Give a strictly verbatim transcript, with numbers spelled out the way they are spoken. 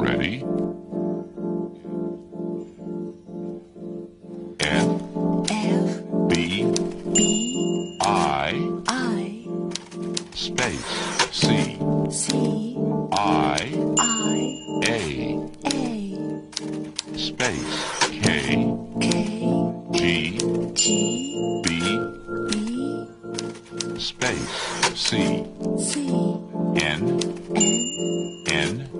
Ready? F, F, B, B, I, I, space, C, C, I, I, A, A, space, K, K, G, G, B, B, space, C, C, N, N, N,